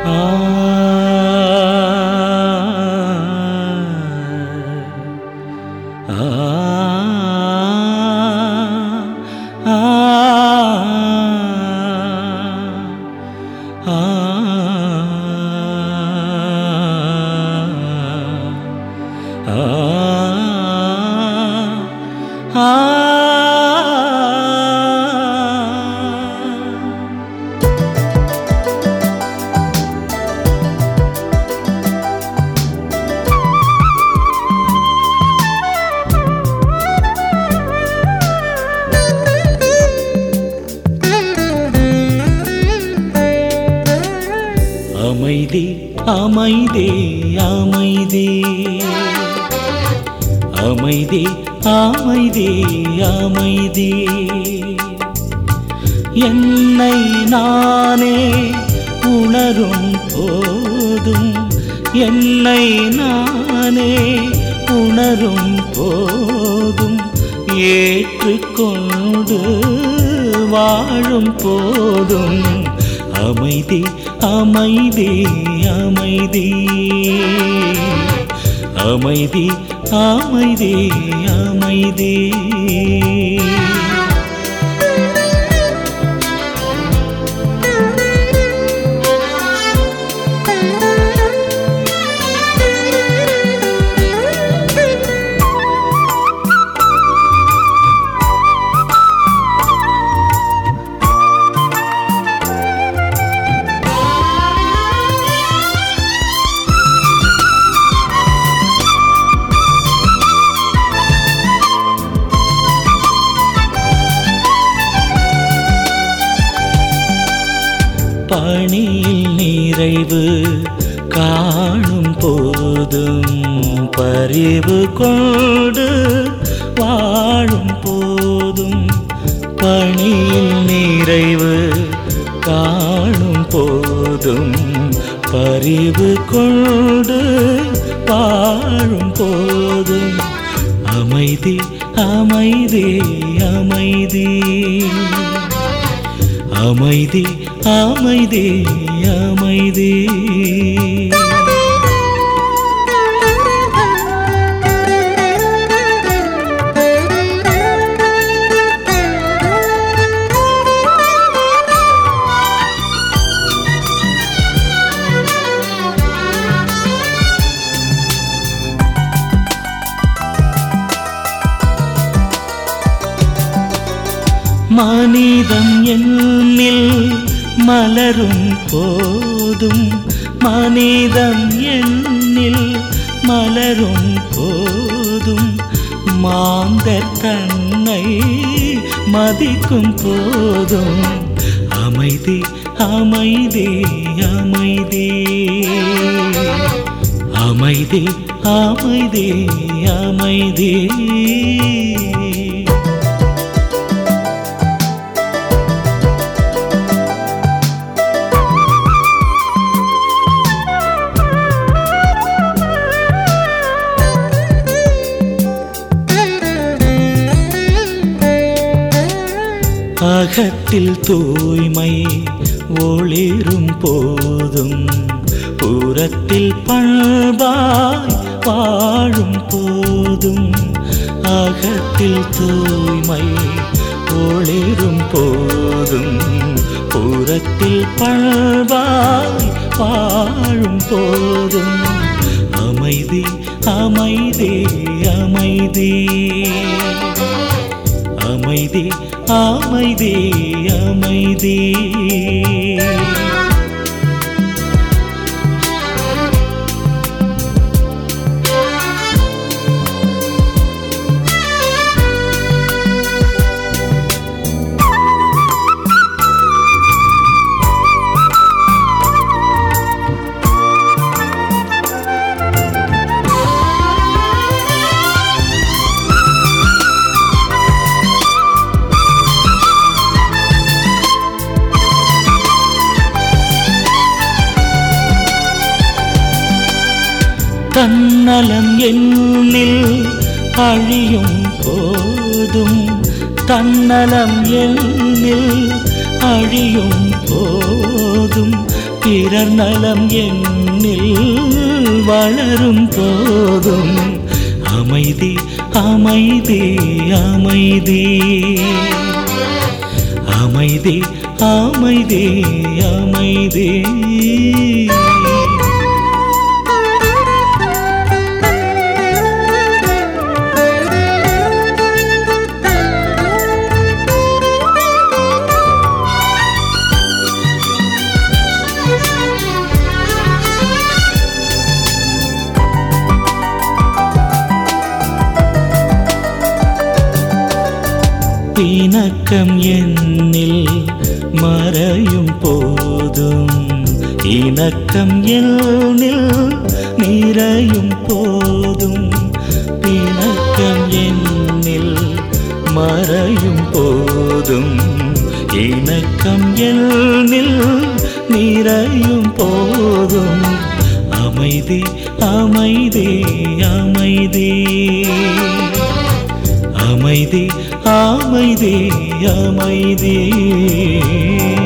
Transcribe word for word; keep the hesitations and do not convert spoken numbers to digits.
அமைதி அமைதி அமைதி அமைதி அமைதி அமைதி என்னை நானே உணரும் போதும் என்னை நானே உணரும் போதும் ஏற்றுக்கொண்டு வாழும் போதும் அமைதி அமைதி அமைதி அமைதி அமைதி அமைதி பணியில் நிறைவு காணும் போதும் பரிவு கொண்டு வாழும் போதும் பணியில் நிறைவு காணும் போதும் பரிவு கொண்டு வாழும் போதும் அமைதி அமைதி அமைதி அமைதி அமைதி அமைதி மனிதம் என்னில் மலரும் போதும் மனிதம் என்னில் மலரும் போதும் மாந்தர் தன்னை மதிக்கும் போதும் அமைதி அமைதி அமைதி அமைதி அமைதி அமைதி அகத்தில் தூய்மை ஒளிரும் போதும் புறத்தில் பண்பாய் வாழும் போதும் அகத்தில் தூய்மை ஒளிரும் போதும் புறத்தில் பண்பாய் வாழும் போதும் அமைதி அமைதி அமைதி அமைதி அமைதி அமைதி தன்னலம் என்னில் அழியும் போதும் தன்னலம் என்னில் அழியும் போதும் பிறர் நலம் என்னில் வளரும் போதும் அமைதி அமைதி அமைதி அமைதி அமைதி அமைதி. இணக்கம் என்னில் மறையும் போதும் இணக்கம் என்னில் நிறையும் போதும் இணக்கம் என்னில் மறையும் போதும் இணக்கம் என்னில் நிறையும் போதும் அமைதி அமைதி அமைதி அமைதி அமைதி அமைதி.